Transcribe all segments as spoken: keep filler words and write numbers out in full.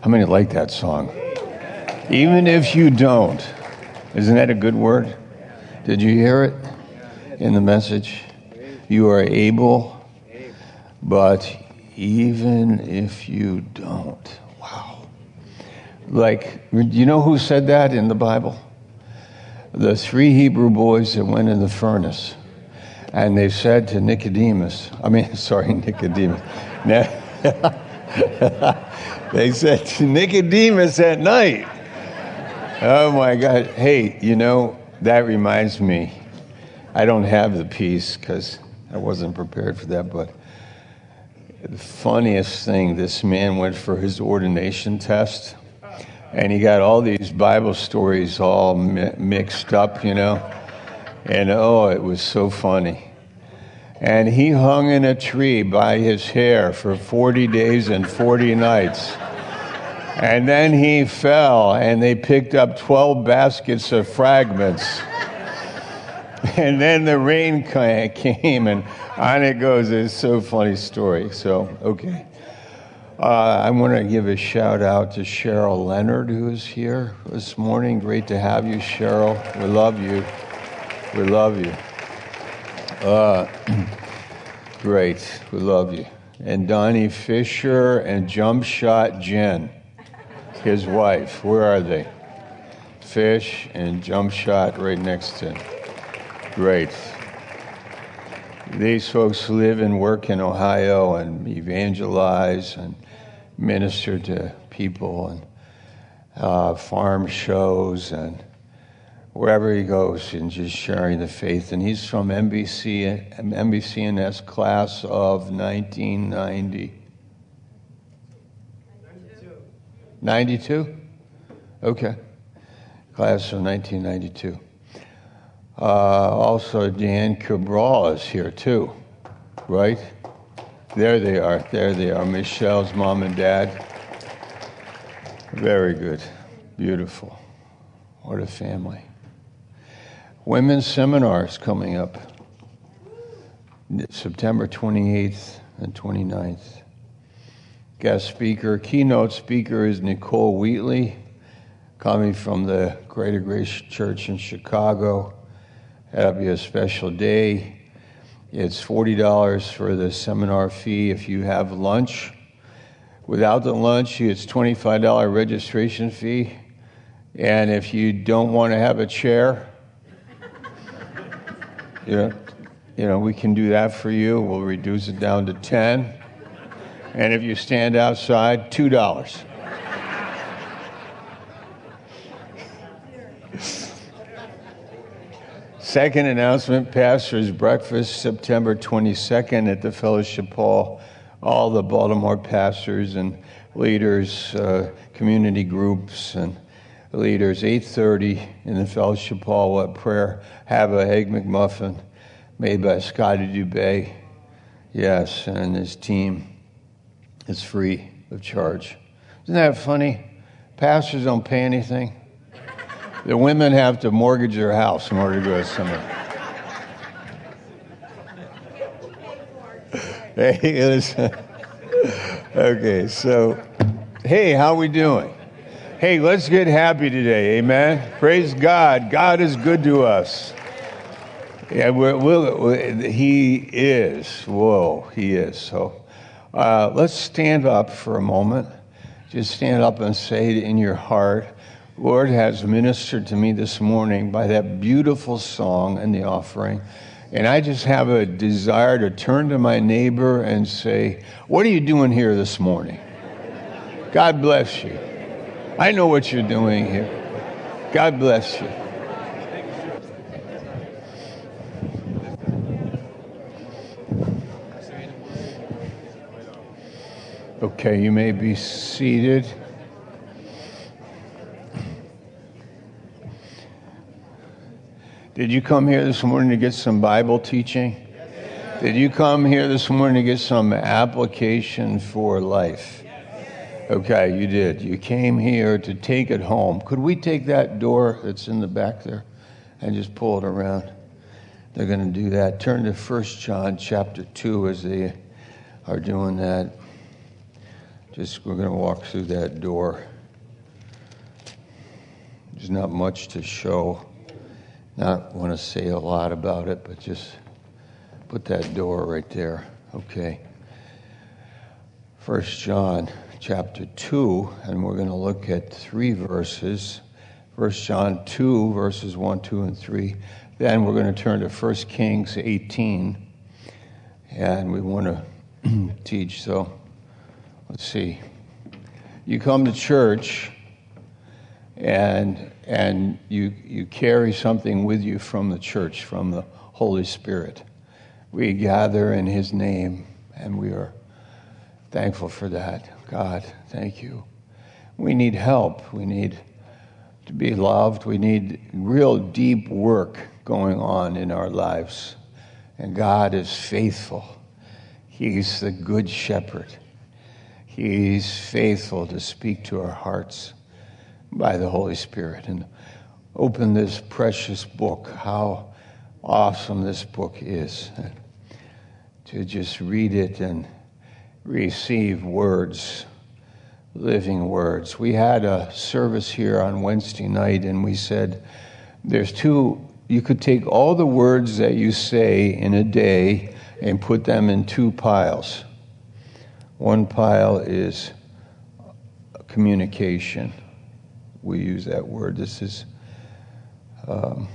How many like that song? Even if you don't. Isn't that a good word? Did you hear it in the message? You are able, but even if you don't. Wow. Like, you know who said that in the Bible? The three Hebrew boys that went in the furnace. And they said to Nicodemus, I mean, sorry, Nicodemus. They said to Nicodemus at night, oh my God, hey, you know, that reminds me, I don't have the piece because I wasn't prepared for that, but the funniest thing, this man went for his ordination test, and he got all these Bible stories all mi- mixed up, you know, and oh, it was so funny. And he hung in a tree by his hair for forty days and forty nights. And then he fell, and they picked up twelve baskets of fragments. And then the rain came, and on it goes. It's so funny story. So, okay. Uh, I want to give a shout out to Cheryl Leonard, who is here this morning. Great to have you, Cheryl. We love you. We love you. Uh, great. We love you. And Donnie Fisher and Jump Shot Jen, his wife. Where are they? Fish and Jump Shot right next to him. Great. These folks live and work in Ohio and evangelize and minister to people and uh, farm shows and wherever he goes, and just sharing the faith. And he's from M B C, M B C N S class of nineteen ninety. ninety-two? Okay. Class of nineteen ninety-two. Uh, also, Dan Cabral is here too, right? There they are. There they are. Michelle's mom and dad. Very good. Beautiful. What a family. Women's seminars coming up September twenty-eighth and twenty-ninth. Guest speaker, keynote speaker is Nicole Wheatley, coming from the Greater Grace Church in Chicago. That'll be a special day. It's forty dollars for the seminar fee if you have lunch. Without the lunch, it's twenty-five dollars registration fee. And if you don't want to have a chair, you know, you know, we can do that for you. We'll reduce it down to ten. And if you stand outside, two dollars. Second announcement, Pastor's Breakfast, September twenty-second at the Fellowship Hall. All the Baltimore pastors and leaders, uh, community groups and leaders, eight thirty in the Fellowship Hall. What prayer? Have a Egg McMuffin made by Scotty Dubé. Yes, and his team is free of charge. Isn't that funny? Pastors don't pay anything. The women have to mortgage their house in order to go to seminary. Hey, listen. Okay, so, hey, how we doing? Hey, let's get happy today, amen? Praise God. God is good to us. Yeah, we're, we're, he is. Whoa, he is. So uh, let's stand up for a moment. Just stand up and say it in your heart. Lord has ministered to me this morning by that beautiful song and the offering. And I just have a desire to turn to my neighbor and say, what are you doing here this morning? God bless you. I know what you're doing here. God bless you. Okay, you may be seated. Did you come here this morning to get some Bible teaching? Did you come here this morning to get some application for life? Okay, you did. You came here to take it home. Could we take that door that's in the back there and just pull it around? They're going to do that. Turn to First John chapter two as they are doing that. Just we're going to walk through that door. There's not much to show. Not want to say a lot about it, but just put that door right there. Okay. First John chapter two, and we're going to look at three verses. First John two, verses one, two, and three. Then we're going to turn to First Kings eighteen, and we want to teach. So let's see. You come to church, and and you you carry something with you from the church, from the Holy Spirit. We gather in His name, and we are thankful for that. God, thank you. We need help. We need to be loved. We need real deep work going on in our lives. And God is faithful. He's the good shepherd. He's faithful to speak to our hearts by the Holy Spirit. And open this precious book. How awesome this book is. To just read it and receive words, living words. We had a service here on Wednesday night, and we said there's two, you could take all the words that you say in a day and put them in two piles. One pile is communication. We use that word. This is um,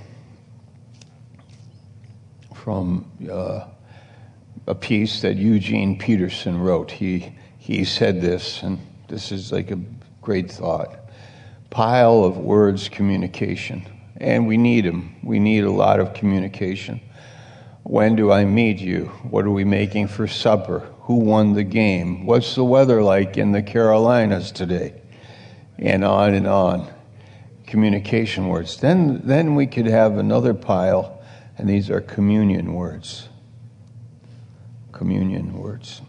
from uh, a piece that Eugene Peterson wrote. He he said this, and this is like a great thought. Pile of words, communication. And we need them. We need a lot of communication. When do I meet you? What are we making for supper? Who won the game? What's the weather like in the Carolinas today? And on and on. Communication words. Then, then we could have another pile, and these are communion words. Communion words.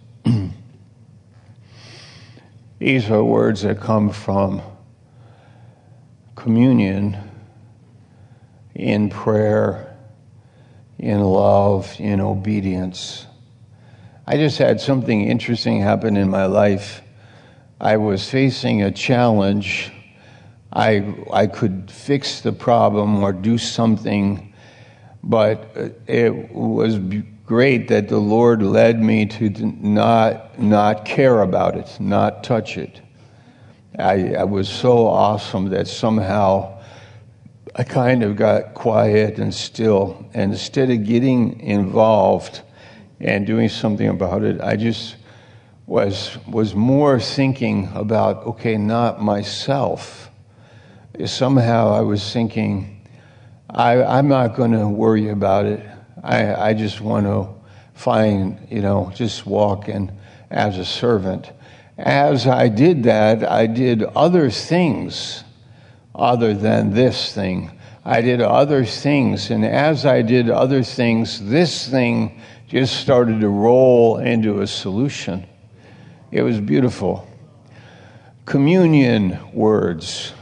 These are words that come from communion in prayer, in love, in obedience. I just had something interesting happen in my life. I was facing a challenge. I I could fix the problem or do something, but it was great that the Lord led me to not not care about it, not touch it. I, I was so awesome that somehow I kind of got quiet and still, and instead of getting involved and doing something about it, I just was was more thinking about, okay, not myself. Somehow I was thinking, I, I'm not going to worry about it. I, I just want to find, you know, just walk in as a servant. As I did that, I did other things other than this thing. I did other things, and as I did other things, this thing just started to roll into a solution. It was beautiful. Communion words.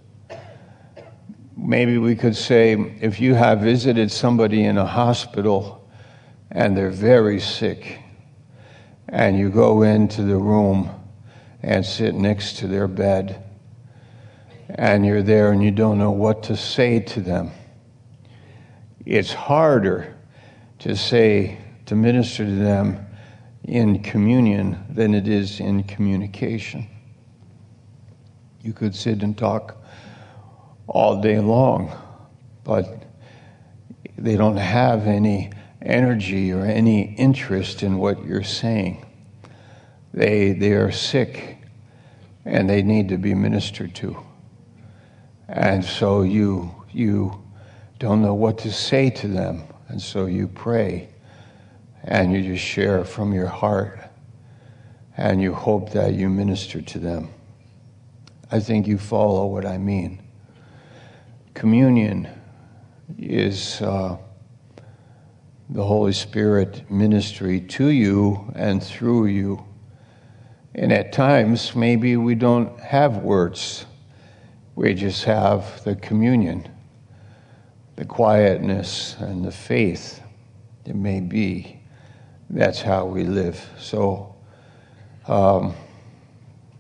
Maybe we could say, if you have visited somebody in a hospital and they're very sick, and you go into the room and sit next to their bed, and you're there and you don't know what to say to them, it's harder to say, to minister to them in communion than it is in communication. You could sit and talk all day long, but they don't have any energy or any interest in what you're saying. They they are sick, and they need to be ministered to. And so you you don't know what to say to them, and so you pray, and you just share from your heart, and you hope that you minister to them. I think you follow what I mean. Communion is uh, the Holy Spirit ministry to you and through you. And at times, maybe we don't have words. We just have the communion, the quietness, and the faith. It may be. That's how we live. So, um,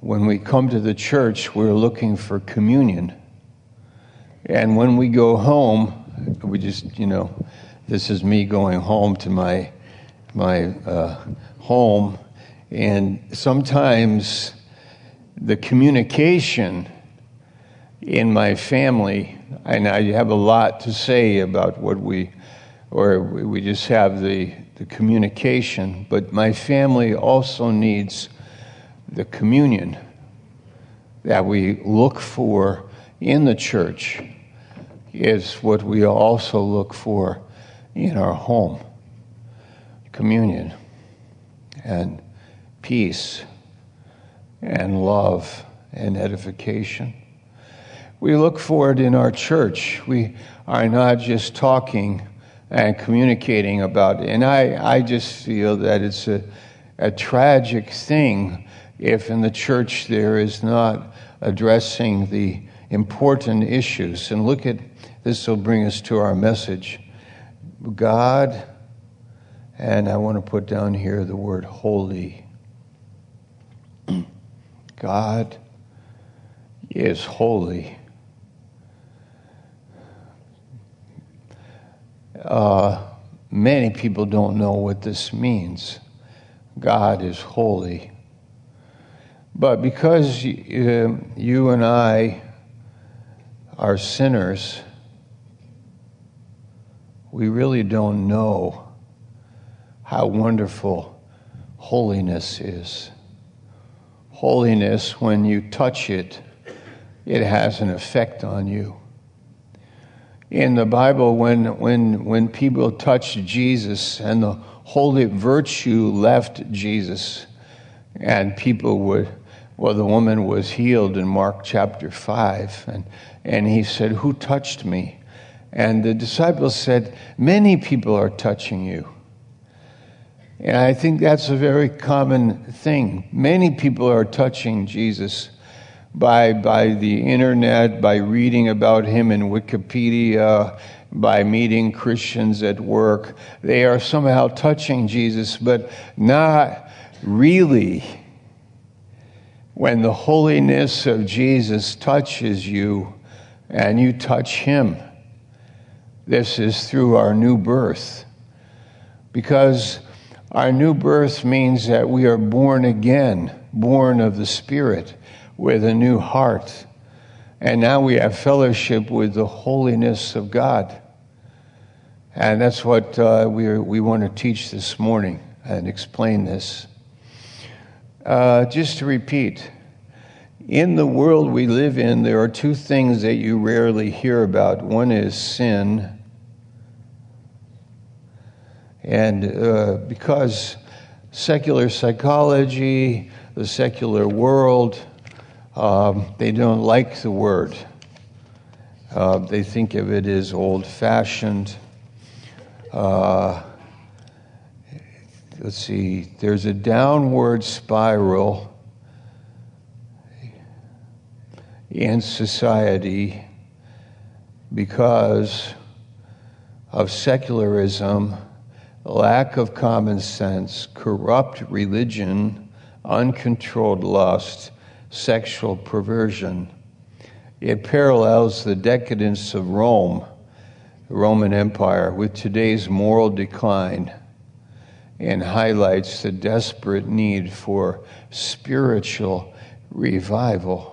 when we come to the church, we're looking for communion. And when we go home, we just, you know, this is me going home to my my uh, home, and sometimes the communication in my family, and I have a lot to say about what we, or we just have the, the communication, but my family also needs the communion that we look for in the church is what we also look for in our home. Communion and peace and love and edification. We look for it in our church. We are not just talking and communicating about it. And I, I just feel that it's a, a tragic thing if in the church there is not addressing the important issues. And look at, this will bring us to our message. God, and I want to put down here the word holy. God is holy. Uh, many people don't know what this means. God is holy. But because uh, you and I are sinners, we really don't know how wonderful holiness is. Holiness, when you touch it, it has an effect on you. In the Bible, when when when people touched Jesus and the holy virtue left Jesus, and people would, well, the woman was healed in Mark chapter five, and, and he said, "Who touched me?" And the disciples said, "Many people are touching you." And I think that's a very common thing. Many people are touching Jesus by by the internet, by reading about him in Wikipedia, by meeting Christians at work. They are somehow touching Jesus, but not really. When the holiness of Jesus touches you and you touch him, this is through our new birth. Because our new birth means that we are born again, born of the Spirit, with a new heart. And now we have fellowship with the holiness of God. And that's what uh, we we want to teach this morning and explain this. Uh, just to repeat, in the world we live in, there are two things that you rarely hear about. One is sin. And uh, because secular psychology, the secular world, um, they don't like the word. Uh, they think of it as old-fashioned. Uh, let's see, there's a downward spiral in society because of secularism, lack of common sense, corrupt religion, uncontrolled lust, sexual perversion. It parallels the decadence of Rome, the Roman Empire, with today's moral decline, and highlights the desperate need for spiritual revival.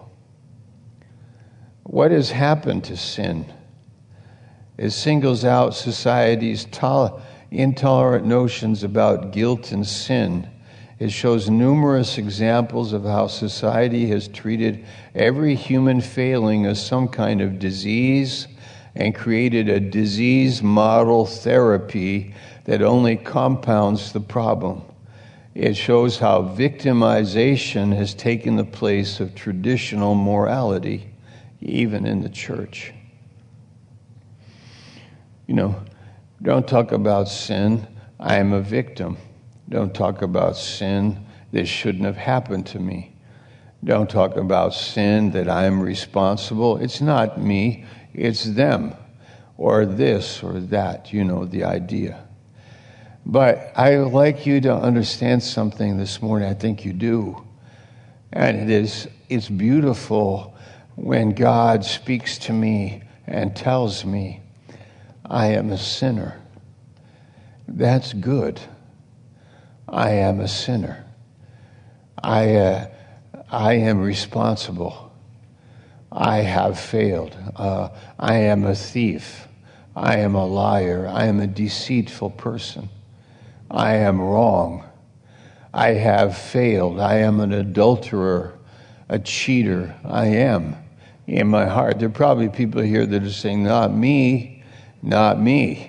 What has happened to sin? It singles out society's tolerance, intolerant notions about guilt and sin. It shows numerous examples of how society has treated every human failing as some kind of disease and created a disease model therapy that only compounds the problem. It shows how victimization has taken the place of traditional morality, even in the church. You know, don't talk about sin, I am a victim. Don't talk about sin, this shouldn't have happened to me. Don't talk about sin, that I am responsible. It's not me, it's them, or this or that, you know, the idea. But I would like you to understand something this morning, I think you do, And it is, it's beautiful when God speaks to me and tells me I am a sinner. That's good. I am a sinner. I, uh, I am responsible. I have failed. Uh, I am a thief. I am a liar. I am a deceitful person. I am wrong. I have failed. I am an adulterer, a cheater. I am in my heart. There are probably people here that are saying, not me, not me.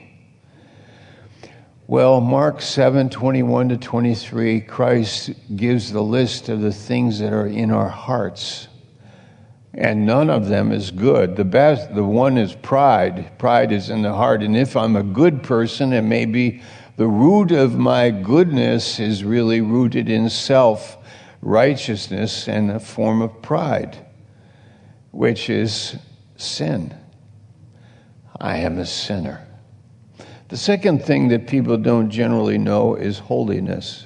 Well, Mark seven, twenty-one to twenty-three, Christ gives the list of the things that are in our hearts. And none of them is good. The best, the one is pride. Pride is in the heart. And if I'm a good person, it may be the root of my goodness is really rooted in self-righteousness and a form of pride, which is sin. I am a sinner. The second thing that people don't generally know is holiness.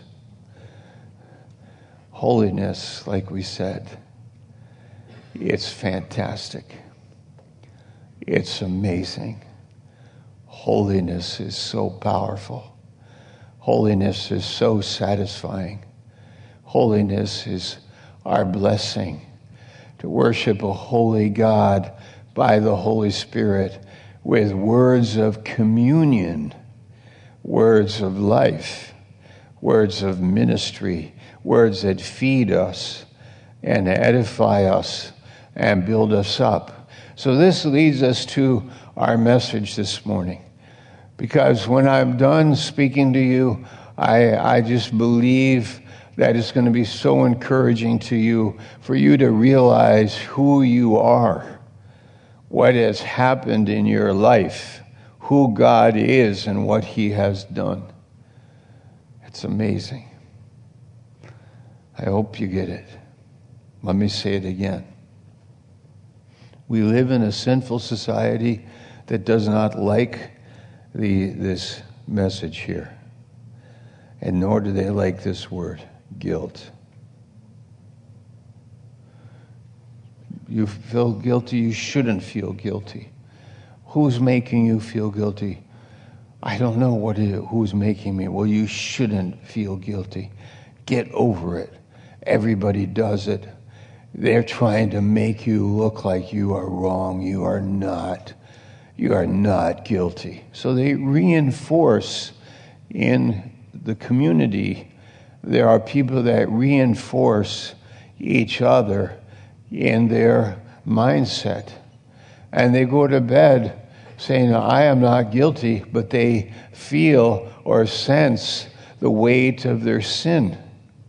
Holiness, like we said, it's fantastic. It's amazing. Holiness is so powerful. Holiness is so satisfying. Holiness is our blessing to worship a holy God by the Holy Spirit with words of communion, words of life, words of ministry, words that feed us and edify us and build us up. So this leads us to our message this morning. Because when I'm done speaking to you, I, I just believe that it's going to be so encouraging to you for you to realize who you are, what has happened in your life, who God is and what he has done. It's amazing. I hope you get it. Let me say it again. We live in a sinful society that does not like the this message here. And nor do they like this word, guilt. You feel guilty, you shouldn't feel guilty. Who's making you feel guilty? I don't know what it is, who's making me. Well, you shouldn't feel guilty. Get over it. Everybody does it. They're trying to make you look like you are wrong. You are not. You are not guilty. So they reinforce in the community. There are people that reinforce each other in their mindset. And they go to bed saying, I am not guilty, but they feel or sense the weight of their sin.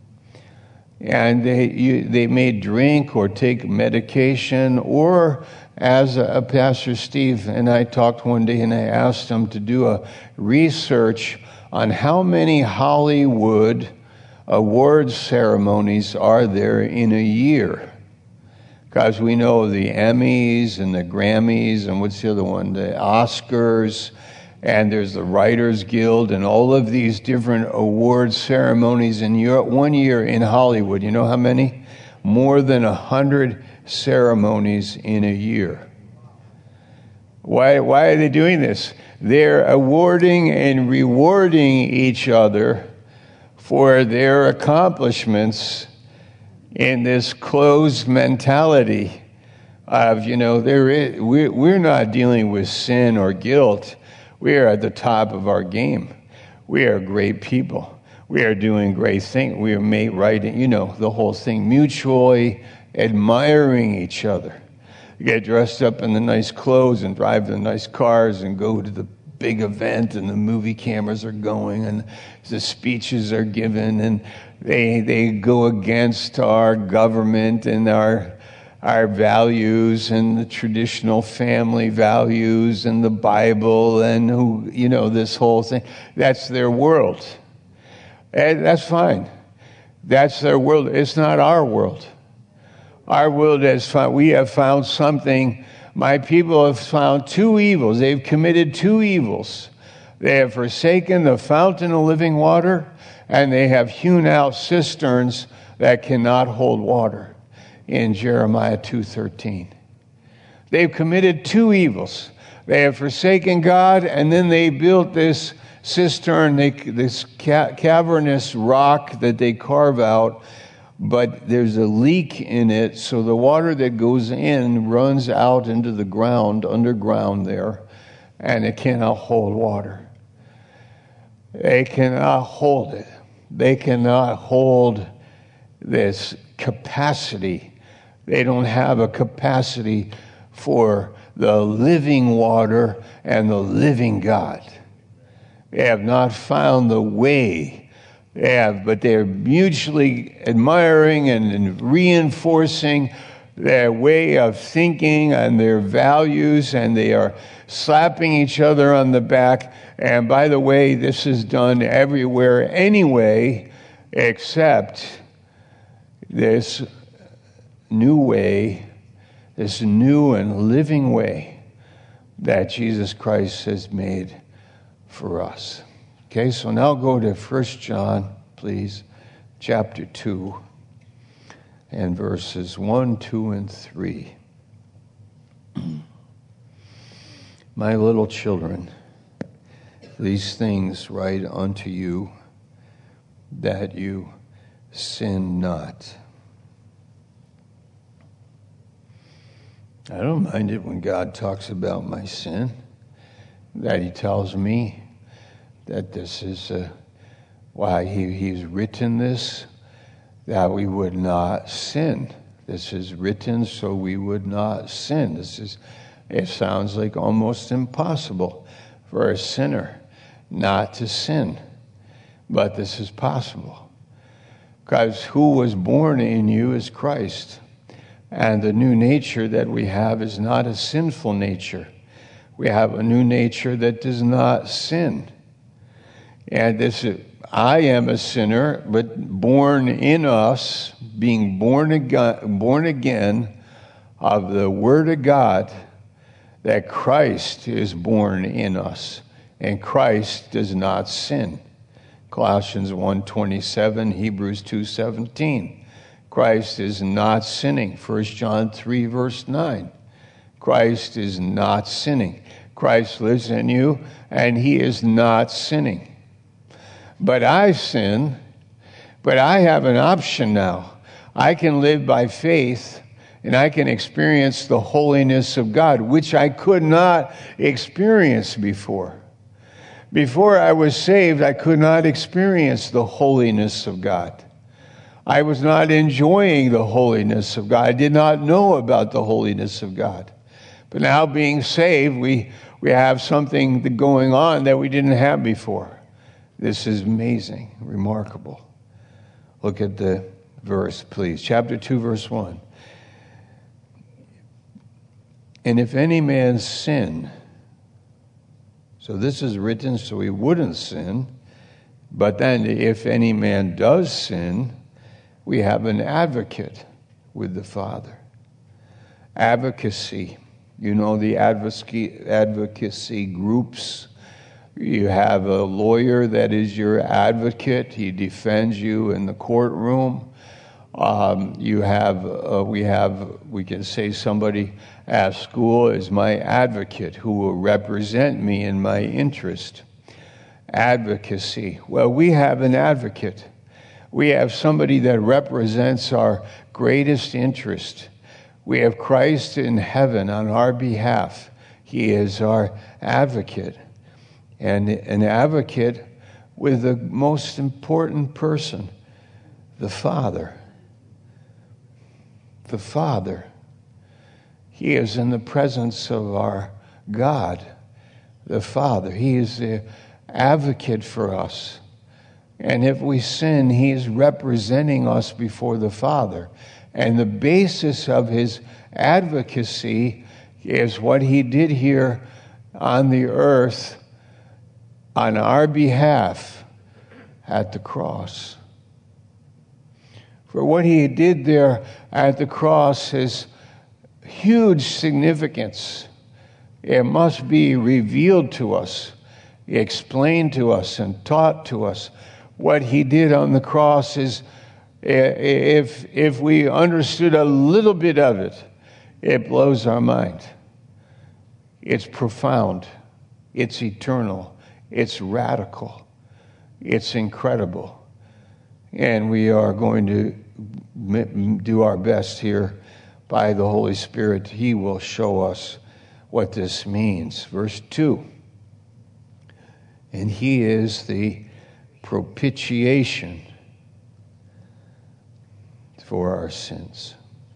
And they you, they may drink or take medication, or as a, a Pastor Steve and I talked one day, and I asked him to do a research on how many Hollywood awards ceremonies are there in a year. Because we know the Emmys and the Grammys, and what's the other one? The Oscars, and there's the Writers Guild, and all of these different award ceremonies in Europe. One year in Hollywood, you know how many? More than a hundred ceremonies in a year. Why, why are they doing this? They're awarding and rewarding each other for their accomplishments in this closed mentality of, you know, there is, we're, we're not dealing with sin or guilt. We are at the top of our game. We are great people. We are doing great things. We are made right, you know, the whole thing, mutually admiring each other. You get dressed up in the nice clothes and drive the nice cars and go to the big event, and the movie cameras are going and the speeches are given, and they they go against our government and our our values and the traditional family values and the Bible and who, you know, this whole thing. That's their world. And that's fine. That's their world. It's not our world. Our world has found, we have found something. My people have found two evils. They've committed two evils. They have forsaken the fountain of living water, and they have hewn out cisterns that cannot hold water in Jeremiah two thirteen. They've committed two evils. They have forsaken God, and then they built this cistern, they, this ca- cavernous rock that they carve out, but there's a leak in it, so the water that goes in runs out into the ground, underground there, and it cannot hold water. They cannot hold it. They cannot hold this capacity. They don't have a capacity for the living water and the living God. They have not found the way. They have, but they're mutually admiring and reinforcing their way of thinking and their values, and they are slapping each other on the back. And by the way, this is done everywhere anyway, except this new way, this new and living way that Jesus Christ has made for us. Okay, so now go to First John, please, chapter two, and verses one, two, and three. My little children, these things write unto you, that you sin not. I don't mind it when God talks about my sin, that he tells me that this is uh, why he, he's written this, that we would not sin. This is written so we would not sin. This is, it sounds like almost impossible for a sinner not to sin, but this is possible. Because who was born in you is Christ. And the new nature that we have is not a sinful nature. We have a new nature that does not sin. And this, I am a sinner, but born in us, being born again, born again of the Word of God, that Christ is born in us. And Christ does not sin. Colossians one twenty-seven, Hebrews two seventeen. Christ is not sinning. First John three, verse nine. Christ is not sinning. Christ lives in you, and he is not sinning. But I sin, but I have an option now. I can live by faith, and I can experience the holiness of God, which I could not experience before. Before I was saved, I could not experience the holiness of God. I was not enjoying the holiness of God. I did not know about the holiness of God. But now being saved, we, we have something going on that we didn't have before. This is amazing, remarkable. Look at the verse, please. Chapter two, verse one. And if any man sin, so this is written so he wouldn't sin, but then if any man does sin, we have an advocate with the Father. Advocacy. You know the advocacy, advocacy groups. You have a lawyer that is your advocate. He defends you in the courtroom. Um, you have, uh, we have, we can say somebody at school is my advocate who will represent me in my interest. Advocacy. Well, we have an advocate. We have somebody that represents our greatest interest. We have Christ in heaven on our behalf. He is our advocate. And an advocate with the most important person, the Father. The Father. He is in the presence of our God, the Father. He is the advocate for us. And if we sin, he is representing us before the Father. And the basis of his advocacy is what he did here on the earth on our behalf at the cross. For what he did there at the cross is huge significance. It must be revealed to us, explained to us, and taught to us. What he did on the cross is If, if we understood a little bit of it, it blows our mind. It's profound. It's eternal. It's radical. It's incredible. And we are going to do our best here by the Holy Spirit. He will show us what this means. Verse two. And he is the propitiation for our sins.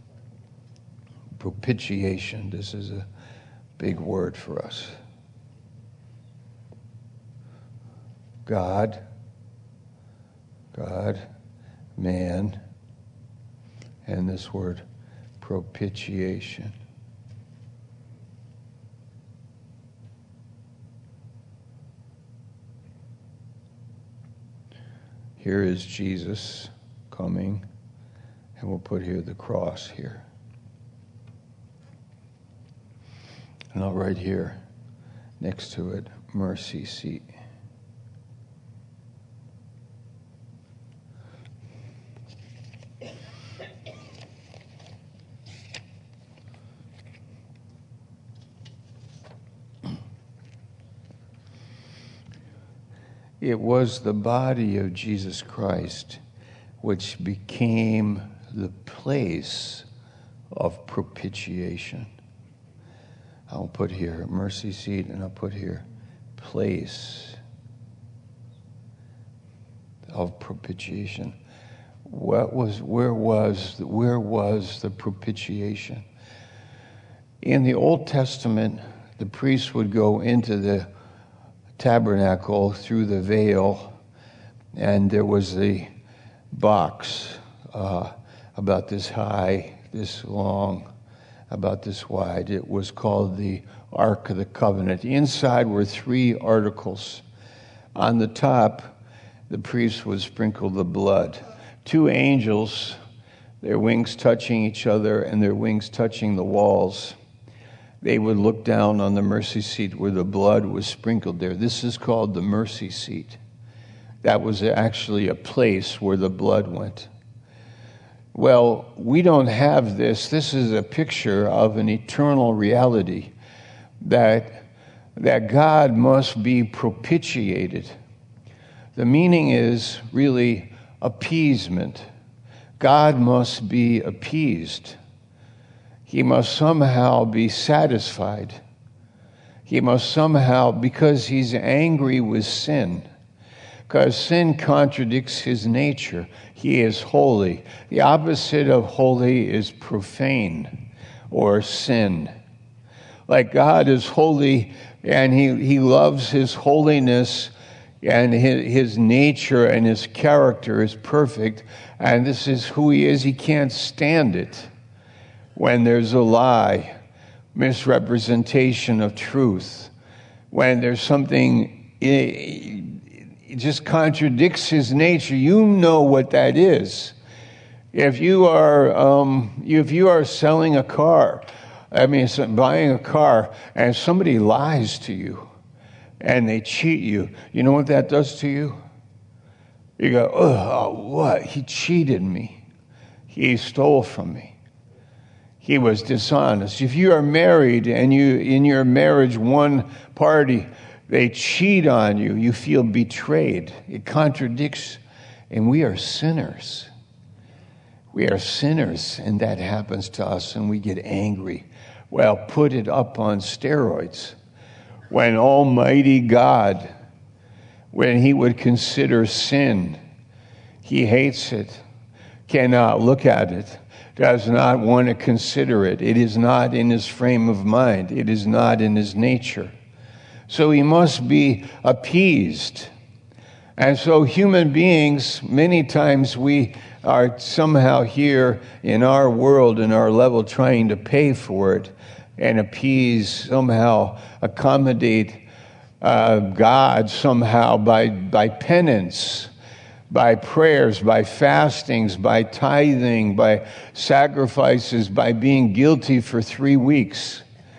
Propitiation. This is a big word for us. God, God, man, and this word propitiation. Here is Jesus coming, and we'll put here the cross here. And I'll write here next to it, mercy seat. It was the body of Jesus Christ which became the place of propitiation. I'll put here mercy seat, and I'll put here place of propitiation. What was where was where was the propitiation? In the Old Testament, the priest would go into the tabernacle through the veil, and there was the box uh, about this high, this long, about this wide. It was called the Ark of the Covenant. Inside were three articles. On the top, the priest would sprinkle the blood. Two angels, their wings touching each other and their wings touching the walls. They would look down on the mercy seat where the blood was sprinkled there. This is called the mercy seat. That was actually a place where the blood went. Well, we don't have this. This is a picture of an eternal reality that, that God must be propitiated. The meaning is really appeasement. God must be appeased. He must somehow be satisfied. He must somehow, because he's angry with sin, because sin contradicts his nature. He is holy. The opposite of holy is profane or sin. Like God is holy, and he, he loves his holiness, and his, his nature and his character is perfect, and this is who he is. He can't stand it when there's a lie, misrepresentation of truth, when there's something, it just contradicts his nature. You know what that is. If you are, um, if you are selling a car, I mean, buying a car, and somebody lies to you, and they cheat you, you know what that does to you? You go, oh, what? He cheated me. He stole from me. He was dishonest. If you are married and you, in your marriage, one party, they cheat on you, you feel betrayed. It contradicts, and we are sinners. We are sinners, and that happens to us, and we get angry. Well, put it up on steroids. When Almighty God, when he would consider sin, he hates it, cannot look at it, does not want to consider it. It is not in his frame of mind. It is not in his nature. So he must be appeased. And so human beings, many times we are somehow here in our world, in our level, trying to pay for it and appease, somehow accommodate uh, God somehow by, by penance, by prayers, by fastings, by tithing, by sacrifices, by being guilty for three weeks.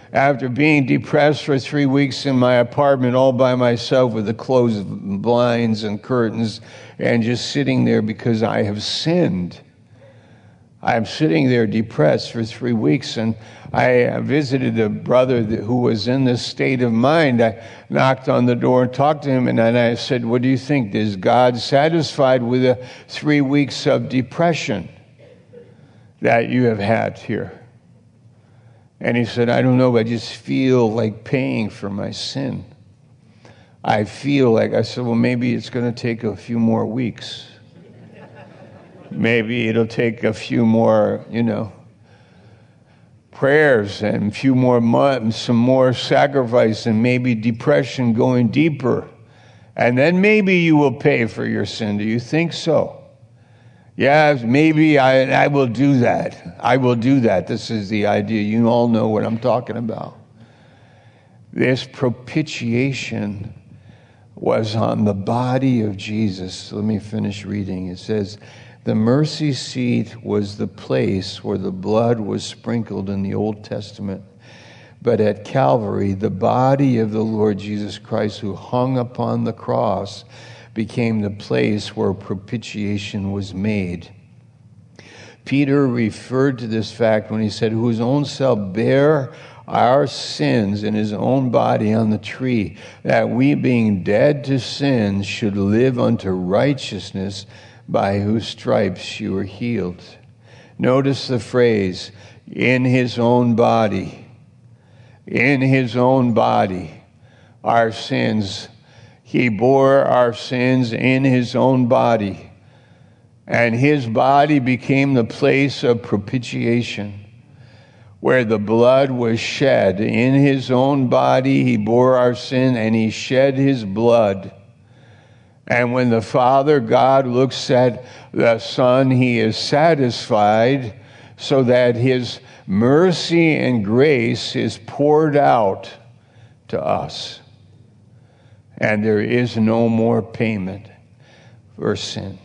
after being depressed for three weeks in my apartment all by myself with the closed blinds and curtains and just sitting there because I have sinned. I'm sitting there depressed for three weeks, and I visited a brother who was in this state of mind. I knocked on the door and talked to him, and then I said, what do you think? Is God satisfied with the three weeks of depression that you have had here? And he said, I don't know, I just feel like paying for my sin. I feel like, I said, well, maybe it's going to take a few more weeks. Maybe it'll take a few more, you know, prayers and a few more months, some more sacrifice, and maybe depression going deeper. And then maybe you will pay for your sin. Do you think so? Yeah, maybe I, I will do that. I will do that. This is the idea. You all know what I'm talking about. This propitiation was on the body of Jesus. Let me finish reading. It says, the mercy seat was the place where the blood was sprinkled in the Old Testament. But at Calvary, the body of the Lord Jesus Christ, who hung upon the cross, became the place where propitiation was made. Peter referred to this fact when he said, whose own self bare our sins in his own body on the tree, that we being dead to sin should live unto righteousness, by whose stripes you were healed. Notice the phrase, in his own body. In his own body, our sins. He bore our sins in his own body. And his body became the place of propitiation, where the blood was shed. In his own body, he bore our sin, and he shed his blood. And when the Father, God, looks at the Son, he is satisfied so that his mercy and grace is poured out to us. And there is no more payment for sin.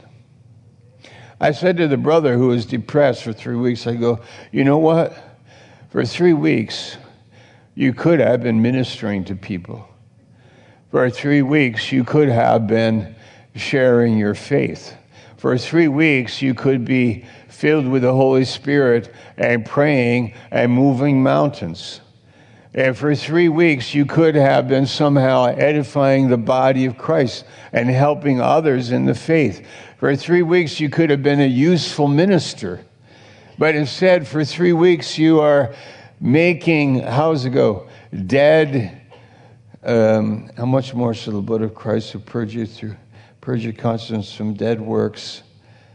I said to the brother who was depressed for three weeks, I go, you know what? For three weeks, you could have been ministering to people. For three weeks, you could have been sharing your faith. For three weeks, you could be filled with the Holy Spirit and praying and moving mountains. And for three weeks, you could have been somehow edifying the body of Christ and helping others in the faith. For three weeks, you could have been a useful minister. But instead, for three weeks, you are making, how's it go, dead. Um, how much more shall the blood of Christ who purge you through, purge your conscience from dead works?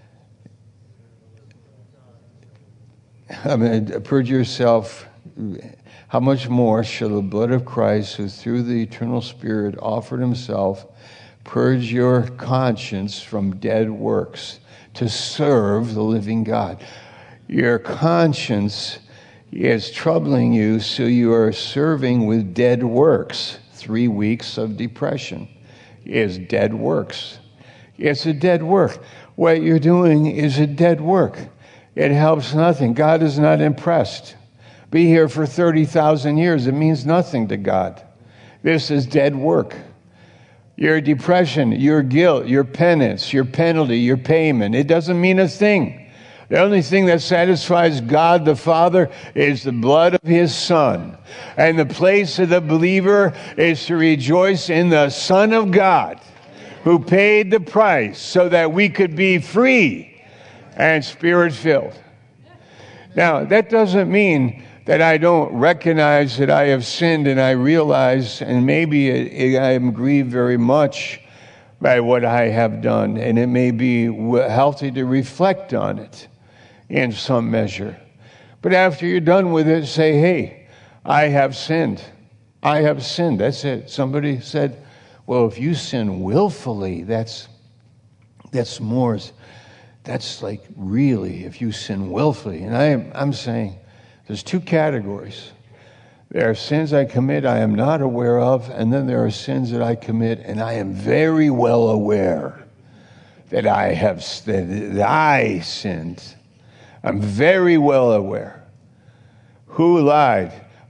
I mean, purge yourself. How much more shall the blood of Christ, who through the eternal Spirit offered himself, purge your conscience from dead works to serve the living God? Your conscience is troubling you, so you are serving with dead works. Three weeks of depression is dead works. It's a dead work. What you're doing is a dead work. It helps nothing. God is not impressed. Be here for thirty thousand years. It means nothing to God. This is dead work. Your depression, your guilt, your penance, your penalty, your payment, it doesn't mean a thing. The only thing that satisfies God the Father is the blood of his Son. And the place of the believer is to rejoice in the Son of God, who paid the price so that we could be free and Spirit-filled. Now, that doesn't mean that I don't recognize that I have sinned, and I realize, and maybe it, it, I am grieved very much by what I have done, and it may be healthy to reflect on it in some measure. But after you're done with it, say, hey, I have sinned. I have sinned. That's it. Somebody said, well, if you sin willfully, that's that's more, that's like really if you sin willfully. And I am, I'm saying there's two categories. There are sins I commit I am not aware of, and then there are sins that I commit and I am very well aware that I have that I sinned. I'm very well aware. Who lied?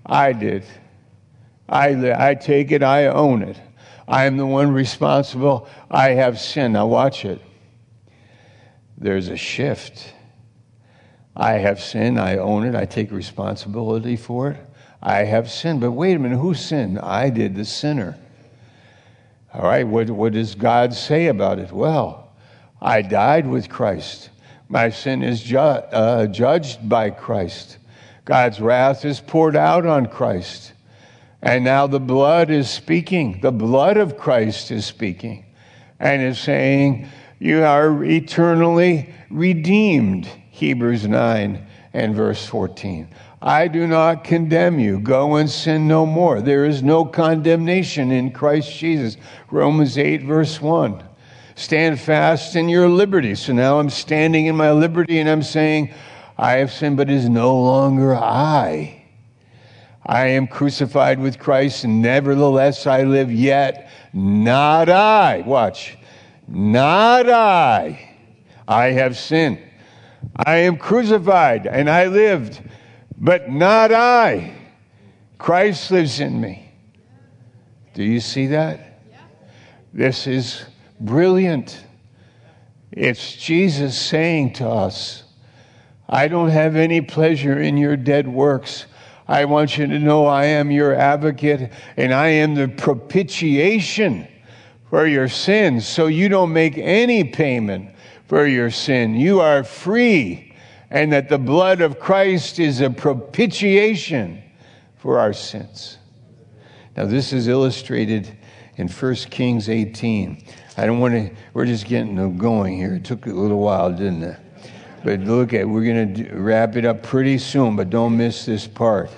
I did. I, I take it, I own it. I am the one responsible. I have sinned. Now watch it. There's a shift. I have sinned. I own it. I take responsibility for it. I have sinned. But wait a minute. Who sinned? I did, the sinner. All right. What, what does God say about it? Well, I died with Christ. My sin is ju- uh, judged by Christ. God's wrath is poured out on Christ. And now the blood is speaking. The blood of Christ is speaking and is saying, you are eternally redeemed. Hebrews nine and verse fourteen. I do not condemn you. Go and sin no more. There is no condemnation in Christ Jesus. Romans eight verse one. Stand fast in your liberty. So now I'm standing in my liberty and I'm saying, I have sinned, but it is no longer I. I am crucified with Christ, and nevertheless I live, yet not I. Watch. Not I. I have sinned. I am crucified, and I lived, but not I. Christ lives in me. Do you see that? This is brilliant. It's Jesus saying to us, I don't have any pleasure in your dead works. I want you to know I am your advocate and I am the propitiation for your sins. So you don't make any payment for your sin. You are free, and that the blood of Christ is a propitiation for our sins. Now this is illustrated in First Kings eighteen. I don't want to, we're just getting going here. It took a little while, didn't it? But look at, we're going to wrap it up pretty soon, but don't miss this part.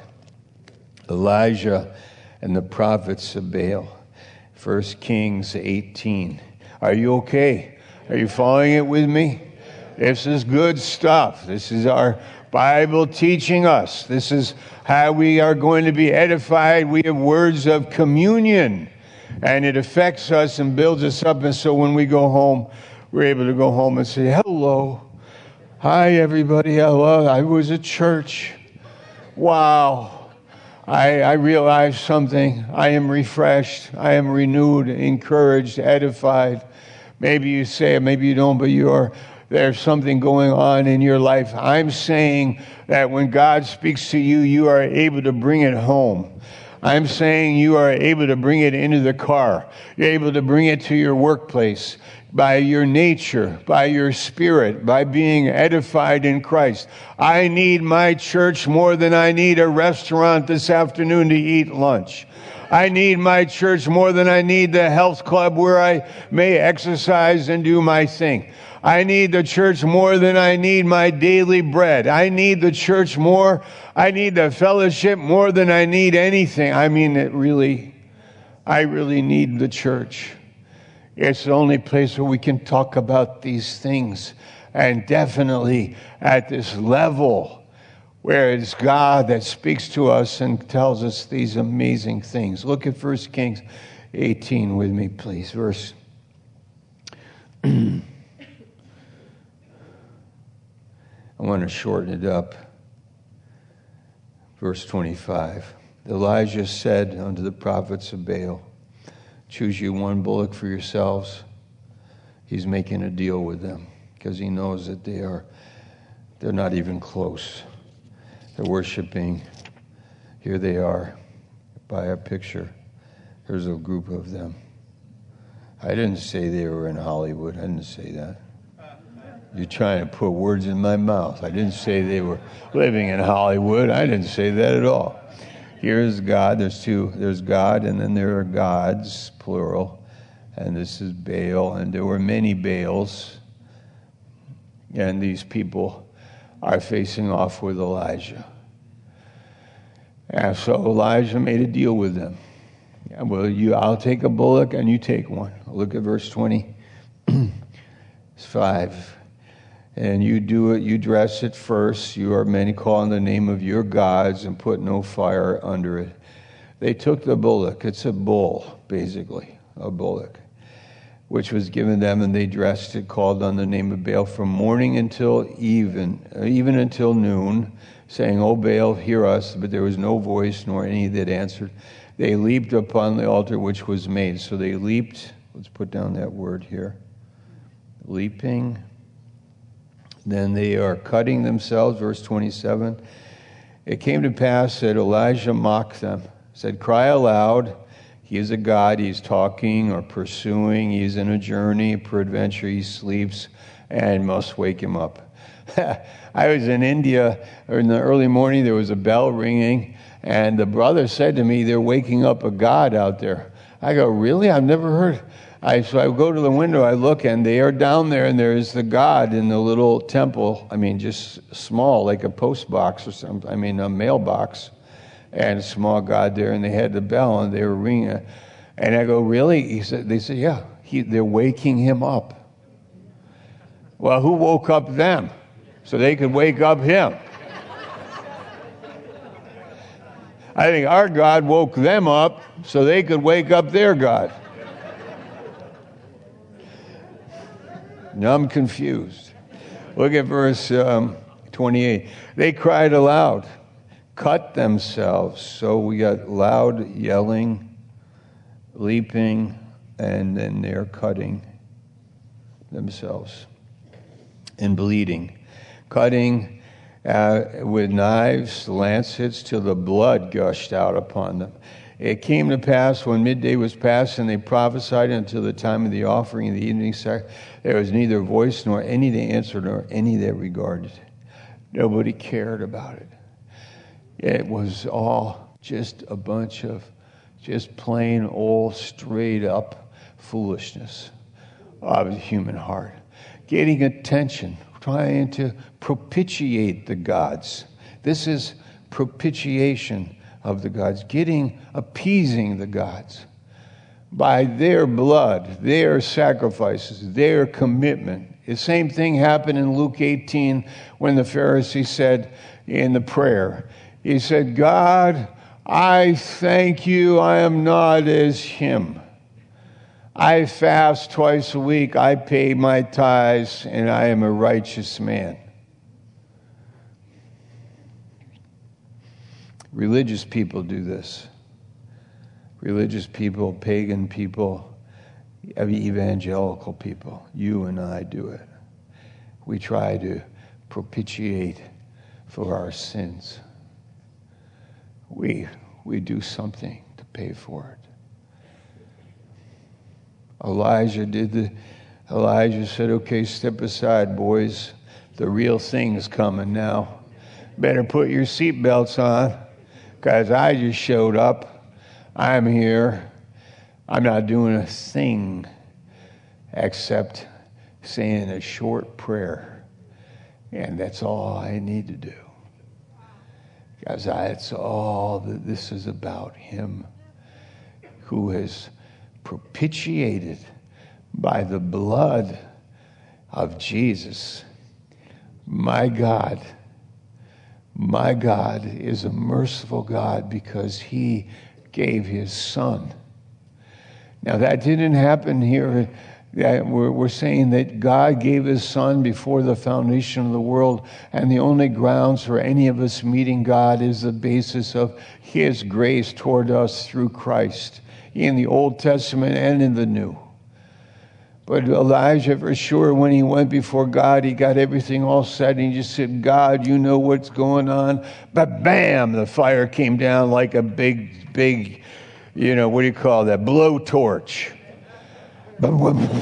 Elijah and the prophets of Baal. First Kings eighteen. Are you okay? Are you following it with me? This is good stuff. This is our Bible teaching us. This is how we are going to be edified. We have words of communion, and it affects us and builds us up. And so when we go home, we're able to go home and say, hello. Hi, everybody. Hello. I was at church. Wow. I, I realized something. I am refreshed. I am renewed, encouraged, edified. Maybe you say it, maybe you don't, but you are, there's something going on in your life. I'm saying that when God speaks to you, you are able to bring it home. I'm saying you are able to bring it into the car. You're able to bring it to your workplace by your nature, by your spirit, by being edified in Christ. I need my church more than I need a restaurant this afternoon to eat lunch. I need my church more than I need the health club where I may exercise and do my thing. I need the church more than I need my daily bread. I need the church more. I need the fellowship more than I need anything. I mean, it really, I really need the church. It's the only place where we can talk about these things. And definitely at this level where it's God that speaks to us and tells us these amazing things. Look at First Kings eighteen with me, please. Verse I want to shorten it up. Verse twenty-five. Elijah said unto the prophets of Baal, choose you one bullock for yourselves. He's making a deal with them because he knows that they are, they're not even close. They're worshiping. Here they are by a picture. There's a group of them. I didn't say they were in Hollywood. I didn't say that. You're trying to put words in my mouth. I didn't say they were living in Hollywood. I didn't say that at all. Here's God. There's two. There's God, and then there are gods, plural. And this is Baal. And there were many Baals. And these people are facing off with Elijah. And so Elijah made a deal with them. Yeah, well, you, I'll take a bullock and you take one. Look at verse twenty. It's five. And you do it, you dress it first. You are many call on the name of your gods and put no fire under it. They took the bullock. It's a bull, basically, a bullock, which was given them, and they dressed it, called on the name of Baal from morning until even, even until noon, saying, O Baal, hear us. But there was no voice, nor any that answered. They leaped upon the altar which was made. So they leaped. Let's put down that word here. Leaping. Then they are cutting themselves, verse twenty-seven. It came to pass that Elijah mocked them, said, cry aloud. He is a God. He's talking or pursuing. He's in a journey. Peradventure he sleeps and must wake him up. I was in India in the early morning. There was a bell ringing, and the brother said to me, they're waking up a God out there. I go, really? I've never heard. I, so I go to the window, I look, and they are down there, and there's the God in the little temple. I mean, just small, like a post box or something. I mean, a mailbox, and a small God there, and they had the bell, and they were ringing. And I go, really? He said, they said, yeah, he, they're waking him up. Well, who woke up them? So they could wake up him. I think our God woke them up so they could wake up their God. Now I'm confused. Look at verse um, twenty-eight. They cried aloud, cut themselves. So we got loud yelling, leaping, and then they're cutting themselves and bleeding. Cutting uh, with knives, lancets, till the blood gushed out upon them. It came to pass when midday was past, and they prophesied until the time of the offering of the evening sacrifice. There was neither voice nor any that answered nor any that regarded. Nobody cared about it. It was all just a bunch of just plain old straight up foolishness of the human heart. Getting attention, trying to propitiate the gods. This is propitiation of the gods, getting, appeasing the gods by their blood, their sacrifices, their commitment. The same thing happened in Luke eighteen when the Pharisee said in the prayer, he said, God, I thank you I am not as him. I fast twice a week, I pay my tithes, and I am a righteous man. Religious people do this. Religious people, pagan people, evangelical people. You and I do it. We try to propitiate for our sins. We, we do something to pay for it. Elijah did the, Elijah said, okay, step aside, boys. The real thing's coming now. Better put your seatbelts on, because I just showed up. I'm here. I'm not doing a thing except saying a short prayer. And that's all I need to do. Because that's all that this is about. Him who has propitiated by the blood of Jesus. My God, my God is a merciful God because he gave his son. Now that didn't happen here. We're, we're saying that God gave his son before the foundation of the world, and the only grounds for any of us meeting God is the basis of his grace toward us through Christ in the Old Testament and in the New. But Elijah, for sure, when he went before God, he got everything all set, and he just said, God, you know what's going on. But bam, the fire came down like a big, big, you know, what do you call that, blowtorch. The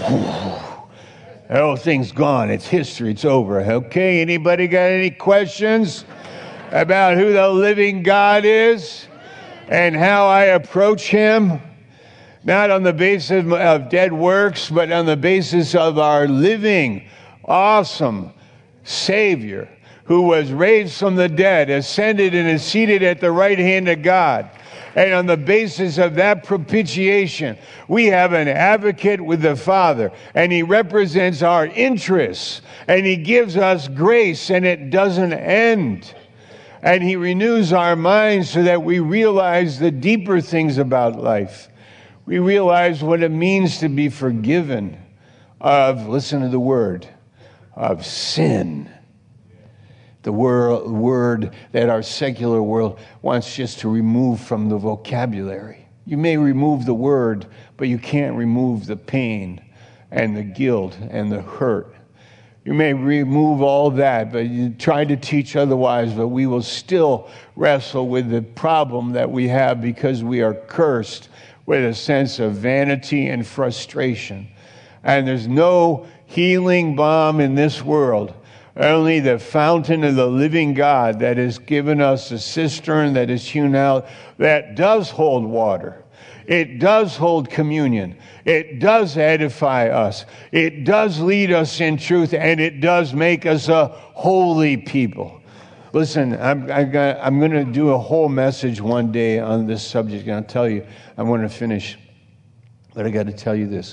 whole thing's gone. It's history. It's over. Okay, anybody got any questions about who the living God is and how I approach him? Not on the basis of dead works, but on the basis of our living, awesome Savior who was raised from the dead, ascended and is seated at the right hand of God. And on the basis of that propitiation, we have an advocate with the Father, and he represents our interests, and he gives us grace, and it doesn't end. And he renews our minds so that we realize the deeper things about life. We realize what it means to be forgiven of, listen to the word, of sin. The wor- word that our secular world wants just to remove from the vocabulary. You may remove the word, but you can't remove the pain and the guilt and the hurt. You may remove all that, but you try to teach otherwise, but we will still wrestle with the problem that we have because we are cursed with a sense of vanity and frustration. And there's no healing balm in this world. Only the fountain of the living God that has given us a cistern that is hewn out, that does hold water. It does hold communion. It does edify us. It does lead us in truth, and it does make us a holy people. Listen, I'm, I got, I'm going to do a whole message one day on this subject, and I'll tell you, I want to finish, but I got to tell you this.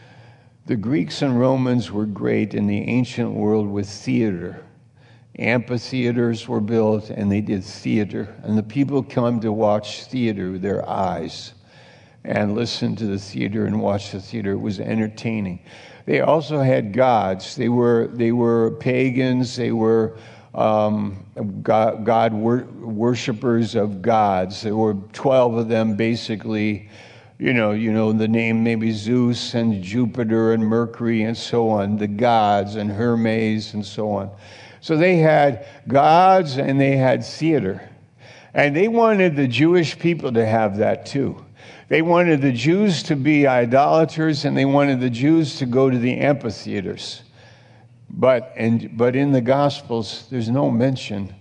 The Greeks and Romans were great in the ancient world with theater. Amphitheaters were built, and they did theater. And the people come to watch theater with their eyes and listen to the theater and watch the theater. It was entertaining. They also had gods. They were they were pagans. They were um, God, God wor- worshippers of gods. There were twelve of them, basically. You know, you know the name maybe Zeus and Jupiter and Mercury and so on, the gods and Hermes and so on. So they had gods and they had theater. And they wanted the Jewish people to have that too. They wanted the Jews to be idolaters, and they wanted the Jews to go to the amphitheaters. But, and, but in the Gospels, there's no mention.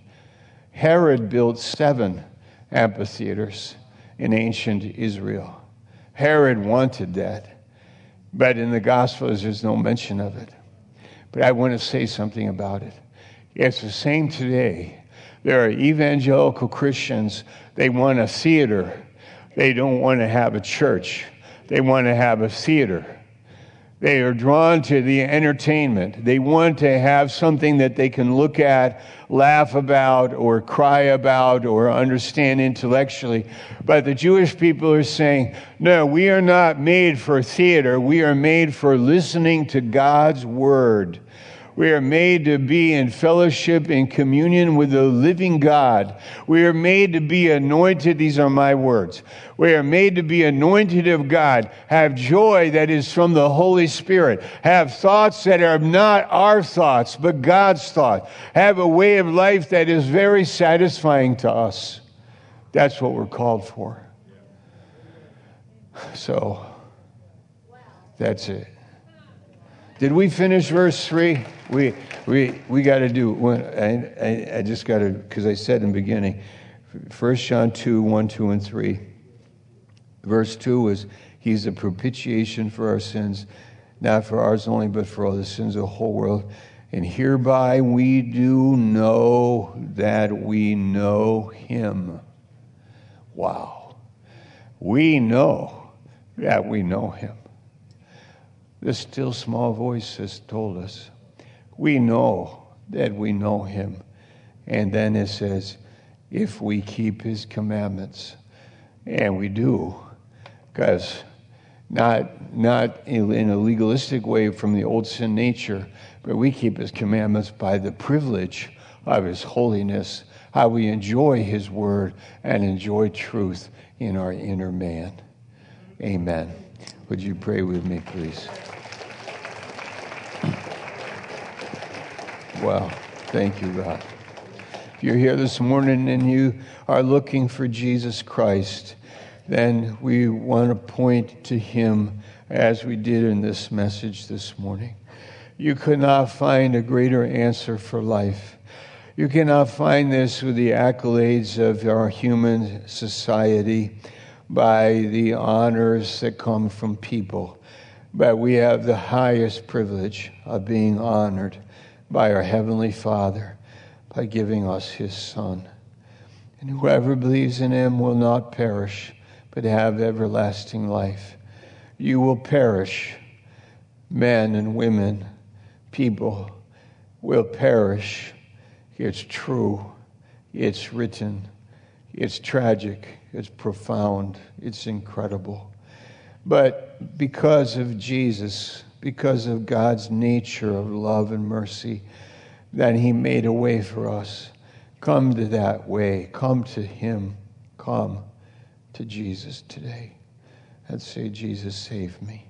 Herod built seven amphitheaters in ancient Israel. Herod wanted that, but in the Gospels, there's no mention of it. But I want to say something about it. It's the same today. There are evangelical Christians, they want a theater. They don't want to have a church. They want to have a theater. They are drawn to the entertainment. They want to have something that they can look at, laugh about, or cry about, or understand intellectually. But the Jewish people are saying, no, we are not made for theater. We are made for listening to God's word. We are made to be in fellowship, in communion with the living God. We are made to be anointed. These are my words. We are made to be anointed of God. Have joy that is from the Holy Spirit. Have thoughts that are not our thoughts, but God's thoughts. Have a way of life that is very satisfying to us. That's what we're called for. So, that's it. Did we finish verse three? We we we got to do. I, I I just got to, because I said in the beginning, First John two one two and three. Verse two is, He's a propitiation for our sins, not for ours only, but for all the sins of the whole world. And hereby we do know that we know Him. Wow, we know that we know Him. The still small voice has told us, we know that we know Him. And then it says, if we keep His commandments. And we do, because not, not in a legalistic way from the old sin nature, but we keep His commandments by the privilege of His holiness, how we enjoy His word and enjoy truth in our inner man. Amen. Would you pray with me, please? Wow. Thank you, God. If you're here this morning and you are looking for Jesus Christ, then we want to point to Him as we did in this message this morning. You could not find a greater answer for life. You cannot find this with the accolades of our human society, by the honors that come from people. But we have the highest privilege of being honored by our Heavenly Father, by giving us His Son. And whoever believes in Him will not perish, but have everlasting life. You will perish. Men and women, people will perish. It's true. It's written. It's tragic. It's profound. It's incredible. But because of Jesus, because of God's nature of love and mercy, that he made a way for us. Come to that way. Come to him. Come to Jesus today. And say, Jesus, save me.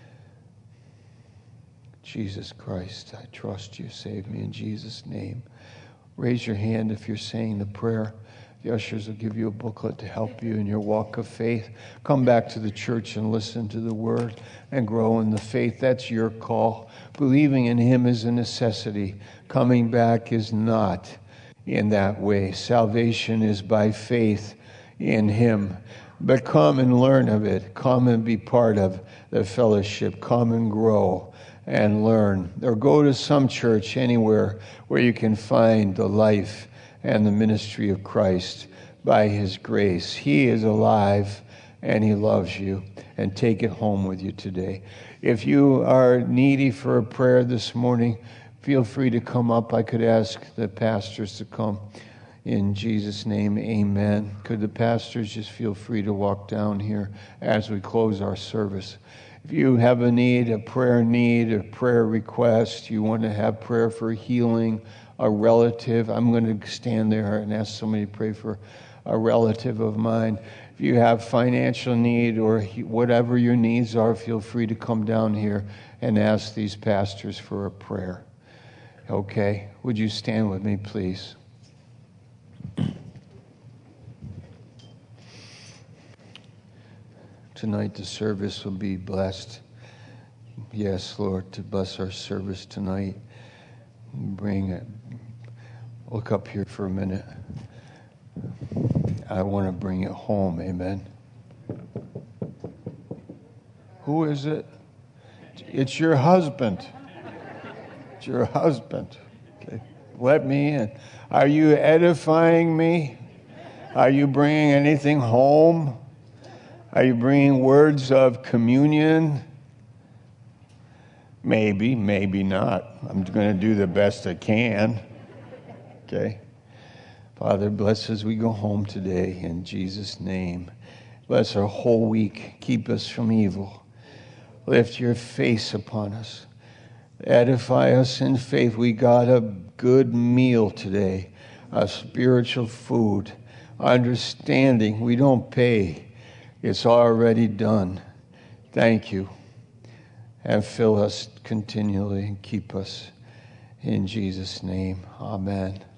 Jesus Christ, I trust you. Save me in Jesus' name. Raise your hand if you're saying the prayer. The ushers will give you a booklet to help you in your walk of faith. Come back to the church and listen to the word and grow in the faith. That's your call. Believing in him is a necessity. Coming back is not in that way. Salvation is by faith in him. But come and learn of it. Come and be part of the fellowship. Come and grow and learn. Or go to some church anywhere where you can find the life and the ministry of Christ by his grace. He is alive and he loves you. And take it home with you today. If you are needy for a prayer this morning, feel free to come up. I could ask the pastors to come. In Jesus' name, amen. Could the pastors just feel free to walk down here as we close our service. If you have a need, a prayer need, a prayer request, you want to have prayer for healing, a relative, I'm going to stand there and ask somebody to pray for a relative of mine. If you have financial need or whatever your needs are, feel free to come down here and ask these pastors for a prayer. Okay? Would you stand with me, please? Tonight the service will be blessed. Yes, Lord, to bless our service tonight. Bring it. Look up here for a minute. I want to bring it home. Amen. Who is it? It's your husband. It's your husband. Okay. Let me in. Are you edifying me? Are you bringing anything home? Are you bringing words of communion? Maybe, maybe not. I'm going to do the best I can. Okay? Father, bless as we go home today in Jesus' name. Bless our whole week. Keep us from evil. Lift your face upon us. Edify us in faith. We got a good meal today, a spiritual food, understanding. We don't pay. It's already done. Thank you. And fill us continually and keep us in Jesus' name. Amen.